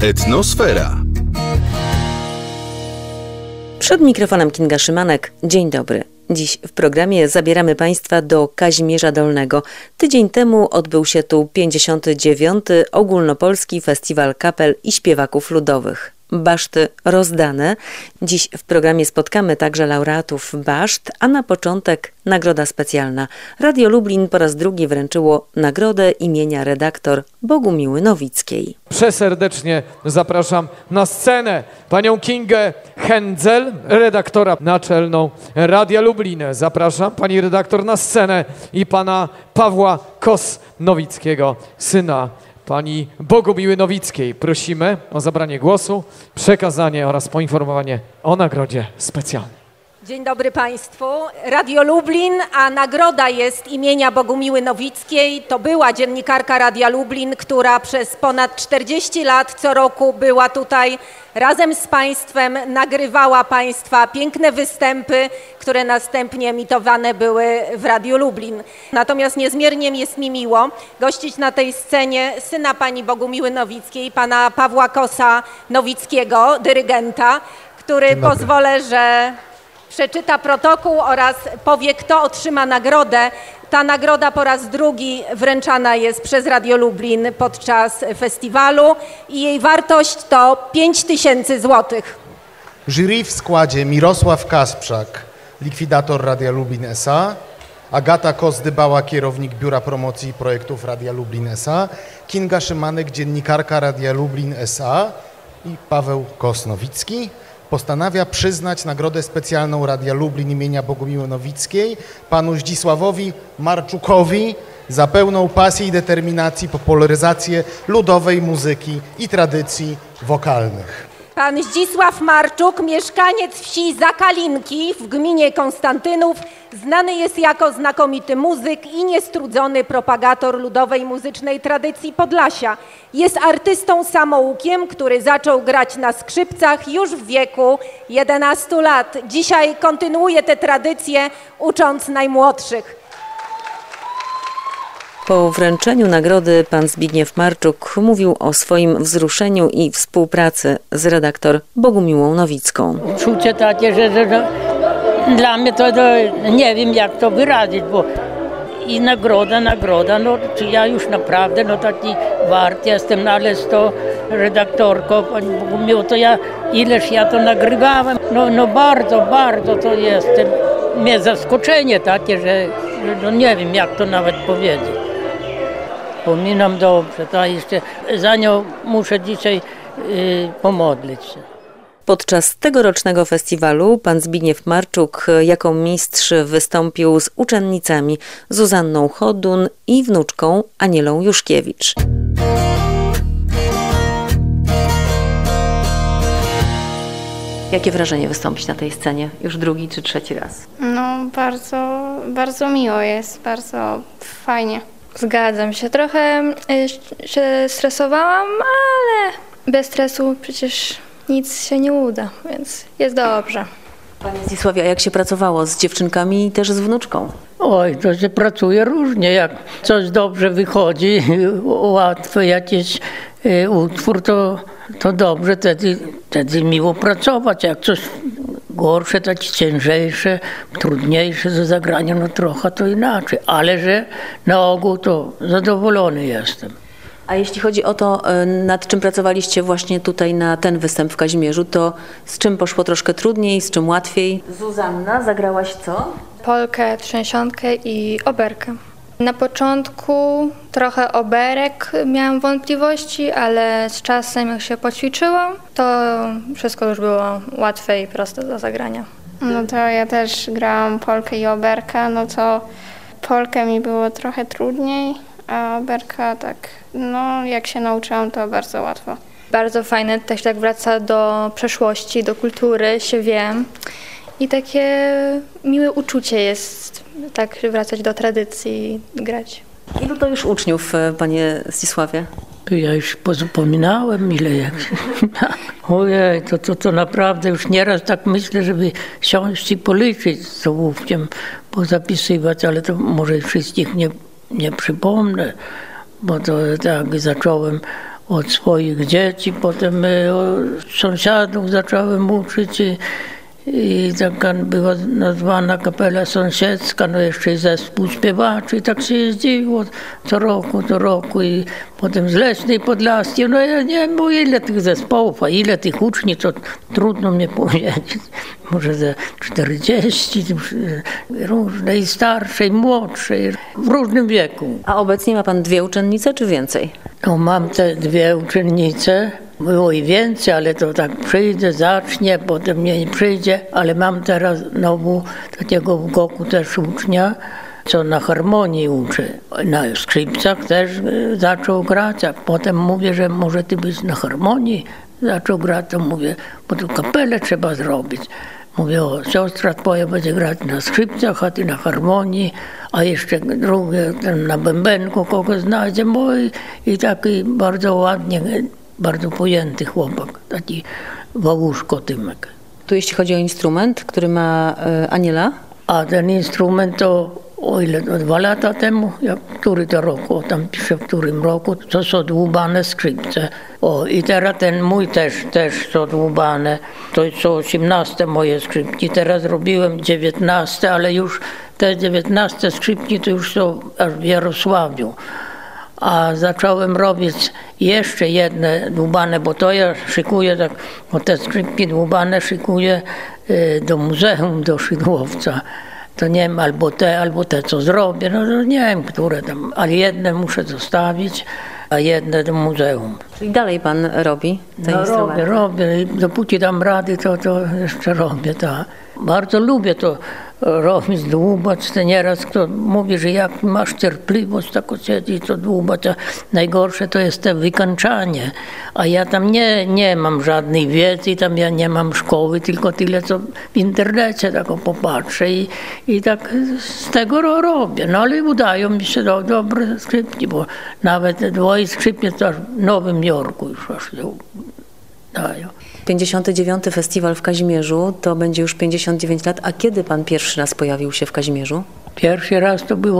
Etnosfera. Przed mikrofonem Kinga Szymanek. Dzień dobry. Dziś w programie zabieramy Państwa do Kazimierza Dolnego. Tydzień temu odbył się tu 59. Ogólnopolski Festiwal Kapel i Śpiewaków Ludowych. Baszty rozdane. Dziś w programie spotkamy także laureatów baszt, a na początek nagroda specjalna. Radio Lublin po raz drugi wręczyło nagrodę imienia redaktor Bogumiły Nowickiej. Przeserdecznie zapraszam na scenę panią Kingę Hendzel, redaktora naczelną Radia Lublin. Zapraszam pani redaktor na scenę i pana Pawła Kos-Nowickiego, syna pani Bogumiły Nowickiej. Prosimy o zabranie głosu, przekazanie oraz poinformowanie o nagrodzie specjalnej. Dzień dobry Państwu. Radio Lublin, a nagroda jest imienia Bogumiły Nowickiej. To była dziennikarka Radia Lublin, która przez ponad 40 lat co roku była tutaj razem z Państwem, nagrywała Państwa piękne występy, które następnie emitowane były w Radiu Lublin. Natomiast niezmiernie jest mi miło gościć na tej scenie syna pani Bogumiły Nowickiej, pana Pawła Kosa Nowickiego, dyrygenta, który pozwolę, że przeczyta protokół oraz powie, kto otrzyma nagrodę. Ta nagroda po raz drugi wręczana jest przez Radio Lublin podczas festiwalu i jej wartość to 5000 złotych. Jury w składzie Mirosław Kasprzak, likwidator Radia Lublin S.A., Agata Kos-Dybała, kierownik Biura Promocji i Projektów Radia Lublin S.A., Kinga Szymanek, dziennikarka Radia Lublin S.A. i Paweł Kos-Nowicki postanawia przyznać nagrodę specjalną Radia Lublin imienia Bogumiły Nowickiej panu Zdzisławowi Marczukowi za pełną pasję i determinacji popularyzację ludowej muzyki i tradycji wokalnych. Pan Zdzisław Marczuk, mieszkaniec wsi Zakalinki w gminie Konstantynów, znany jest jako znakomity muzyk i niestrudzony propagator ludowej muzycznej tradycji Podlasia. Jest artystą samoukiem, który zaczął grać na skrzypcach już w wieku 11 lat. Dzisiaj kontynuuje tę tradycję, ucząc najmłodszych. Po wręczeniu nagrody pan Zbigniew Marczuk mówił o swoim wzruszeniu i współpracy z redaktor Bogumiłą Nowicką. Uczucie takie, że dla mnie to nie wiem jak to wyrazić, bo i nagroda, no czy ja już naprawdę taki wart jestem, no ale z to redaktorką pani Bogumiło, to ileż ja to nagrywałem, no bardzo to jest mnie zaskoczenie takie, że no nie wiem jak to nawet powiedzieć. Wspominam dobrze, to jeszcze za nią muszę dzisiaj pomodlić się. Podczas tegorocznego festiwalu pan Zbigniew Marczuk jako mistrz wystąpił z uczennicami Zuzanną Chodun i wnuczką Anielą Juszkiewicz. Jakie wrażenie wystąpić na tej scenie już drugi czy trzeci raz? No bardzo miło jest, bardzo fajnie. Zgadzam się, trochę się stresowałam, ale bez stresu przecież nic się nie uda, więc jest dobrze. Panie Zdzisławie, a jak się pracowało z dziewczynkami i też z wnuczką? Oj, to się pracuje różnie, jak coś dobrze wychodzi, łatwy jakiś utwór, to dobrze, wtedy miło pracować, jak coś gorsze, takie ciężejsze, trudniejsze do zagrania, no trochę to inaczej, ale że na ogół to zadowolony jestem. A jeśli chodzi o to, nad czym pracowaliście właśnie tutaj na ten występ w Kazimierzu, to z czym poszło troszkę trudniej, z czym łatwiej? Zuzanna, zagrałaś co? Polkę, trzęsionkę i oberkę. Na początku trochę oberek miałam wątpliwości, ale z czasem jak się poćwiczyłam, to wszystko już było łatwe i proste do zagrania. No to ja też grałam polkę i oberkę, no to polkę mi było trochę trudniej, a oberka tak, no jak się nauczyłam, to bardzo łatwo. Bardzo fajne, też tak wraca do przeszłości, do kultury, się wiem. I takie miłe uczucie jest, tak wracać do tradycji i grać. Ilu to już uczniów, panie Zdzisławie? Ja już pozapominałem ile jak. Ojej, to naprawdę już nieraz tak myślę, żeby siąść i policzyć z ołówkiem, pozapisywać, ale to może wszystkich nie przypomnę, bo to tak zacząłem od swoich dzieci, potem sąsiadów zacząłem uczyć i taka była nazwana kapela sąsiedzka, no jeszcze i zespół śpiewaczy, i tak się jeździło co roku i potem z Leśnej Podlaskiej, no ja nie wiem, bo ile tych zespołów, a ile tych uczniów, to trudno mnie powiedzieć, może ze 40, różne i starsze, i młodsze, w różnym wieku. A obecnie ma pan 2 uczennice czy więcej? No, mam te 2 uczennice. Było i więcej, ale to tak przyjdzie, zacznie, potem nie przyjdzie, ale mam teraz znowu takiego w Goku też ucznia, co na harmonii uczy. Na skrzypcach też zaczął grać, a potem mówię, że może ty byś na harmonii zaczął grać, to mówię, bo tu kapelę trzeba zrobić. Mówię, o, siostra twoja będzie grać na skrzypcach, a ty na harmonii, a jeszcze drugie na bębenku kogo znajdzie, i taki bardzo ładnie, bardzo pojęty chłopak, taki Wałuszko Tymek. Tu jeśli chodzi o instrument, który ma Aniela? A ten instrument to, o ile to 2 lata temu, który to roku, tam piszę w którym roku, to są dłubane skrzypce. O, i teraz ten mój też są dłubane, to są 18 moje skrzypki, teraz robiłem 19, ale już te 19 skrzypki to już są aż w Jarosławiu. A zacząłem robić jeszcze jedne dłubane, bo to ja szykuję tak, bo te skrzypki dłubane szykuję do muzeum, do Szydłowca. To nie wiem, albo te, co zrobię, no nie wiem, które tam, ale jedne muszę zostawić, a jedne do muzeum. Czyli dalej pan robi te instrumenty? Robię i dopóki dam rady, to jeszcze robię, tak. Bardzo lubię to robić, dłubać. To nieraz kto mówi, że jak masz cierpliwość, tak siedzieć, to dłubać, a najgorsze to jest te wykańczanie. A ja tam nie mam żadnej wiedzy, tam ja nie mam szkoły, tylko tyle, co w internecie tak popatrzę i tak z tego robię. No ale udają mi się dobre skrzypki, bo nawet 2 skrzypki to w Nowym Jorku już aż się dają. 59. festiwal w Kazimierzu, to będzie już 59 lat. A kiedy pan pierwszy raz pojawił się w Kazimierzu? Pierwszy raz to był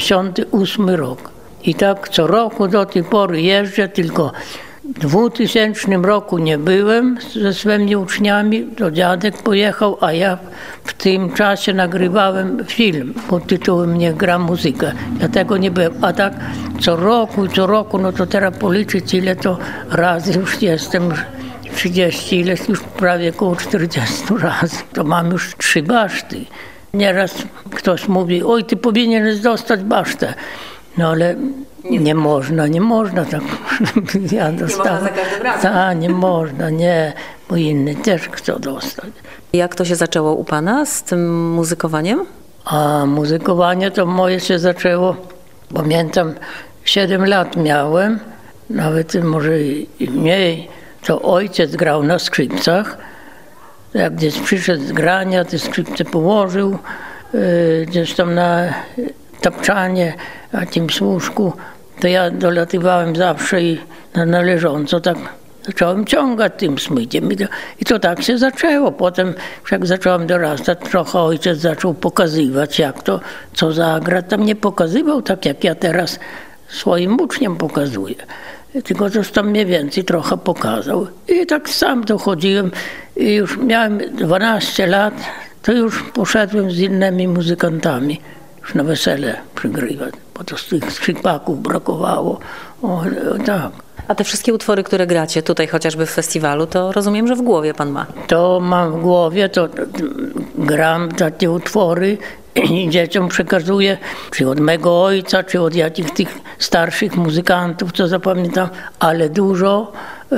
88 rok. I tak co roku do tej pory jeżdżę, tylko w 2000 roku nie byłem ze swoimi uczniami, to dziadek pojechał, a ja w tym czasie nagrywałem film pod tytułem Niech gra muzyka. Ja tego nie byłem. A tak co roku, no to teraz policzyć ile to razy już jestem, 30, ileś już prawie około 40 razy. To mam już 3 baszty. Nieraz ktoś mówi, oj, ty powinieneś dostać basztę. No ale nie można tak. Ja dostałem. Nie można za każdym razem. Tak, nie można, nie, bo inni też chcą dostać. Jak to się zaczęło u pana z tym muzykowaniem? A muzykowanie to moje się zaczęło, pamiętam, 7 lat miałem, nawet może i mniej. To ojciec grał na skrzypcach. Jak gdzieś przyszedł z grania, te skrzypce położył gdzieś tam na tapczanie, na tym służku, to ja dolatywałem zawsze i na leżąco tak zacząłem ciągać tym smyciem. I to tak się zaczęło. Potem, jak zacząłem dorastać, trochę ojciec zaczął pokazywać, jak to, co zagrać. Tam nie pokazywał tak, jak ja teraz swoim uczniom pokazuję. Tylko coś tam mniej więcej trochę pokazał. I tak sam dochodziłem i już miałem 12 lat, to już poszedłem z innymi muzykantami już na wesele przygrywać, bo to z tych skrzypaków brakowało. O, tak. A te wszystkie utwory, które gracie tutaj chociażby w festiwalu, to rozumiem, że w głowie pan ma. To mam w głowie, to gram takie utwory i dzieciom przekazuję, czy od mego ojca, czy od jakichś tych starszych muzykantów, co zapamiętam, ale dużo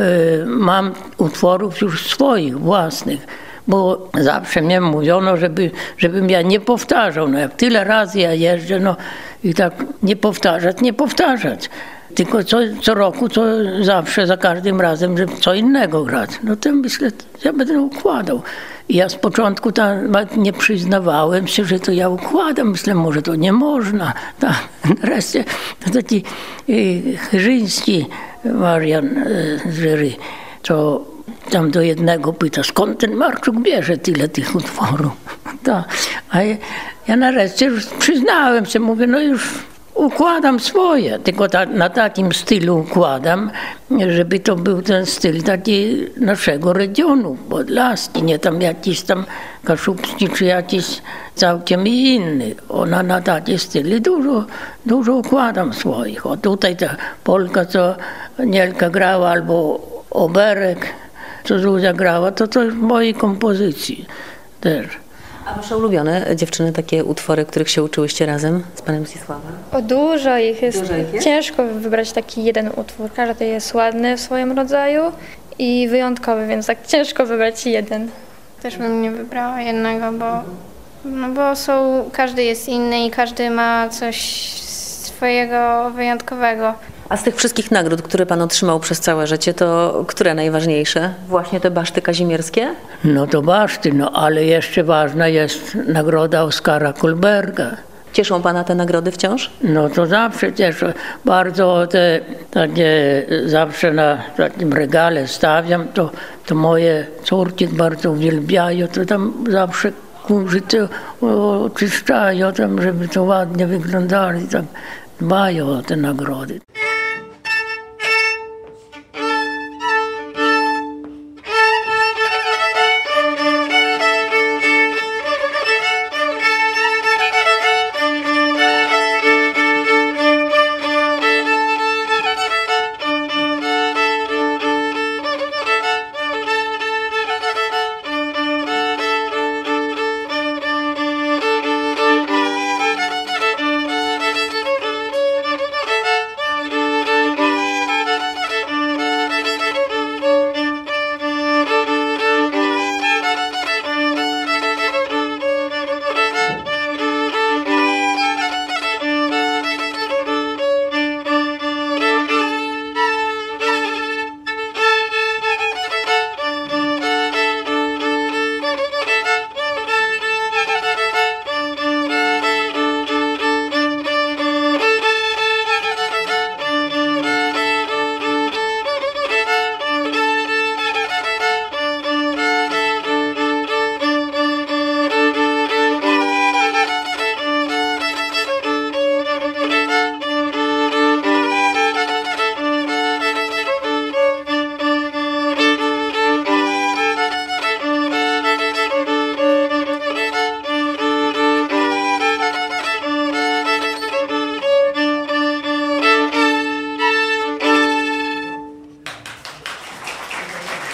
mam utworów już swoich, własnych. Bo zawsze mnie mówiono, żebym ja nie powtarzał. No jak tyle razy ja jeżdżę, no i tak nie powtarzać. Tylko co roku, to zawsze, za każdym razem, żeby co innego grać. No to myślę, ja będę układał. I ja z początku nie przyznawałem się, że to ja układam. Myślę, może to nie można. Wreszcie taki Chyrzyński, Marian z Żyry, to tam do jednego pyta, skąd ten Marczuk bierze tyle tych utworów. A ja nareszcie już przyznałem się, mówię, no już układam swoje, tylko na takim stylu układam, żeby to był ten styl taki naszego regionu, Podlaski, nie tam jakiś tam kaszubski czy jakiś całkiem inny. Ona na takie styly dużo układam swoich. O tutaj ta polka, co Nielka grała, albo oberek, co Zuzia grała, to w mojej kompozycji też. A wasze ulubione dziewczyny, takie utwory, których się uczyłyście razem z panem Zdzisławem? O, dużo ich jest. Dużo ich jest? Ciężko wybrać taki jeden utwór. Każdy jest ładny w swoim rodzaju i wyjątkowy, więc tak ciężko wybrać jeden. Też bym nie wybrała jednego, bo każdy jest inny i każdy ma coś swojego wyjątkowego. A z tych wszystkich nagród, które pan otrzymał przez całe życie, to które najważniejsze? Właśnie te baszty kazimierskie? No to baszty, ale jeszcze ważna jest nagroda Oskara Kulberga. Cieszą pana te nagrody wciąż? No to zawsze cieszę. Bardzo te takie zawsze na takim regale stawiam, to moje córki bardzo uwielbiają, to tam zawsze kurzyce oczyszczają tam, żeby to ładnie wyglądali, tak dbają o te nagrody.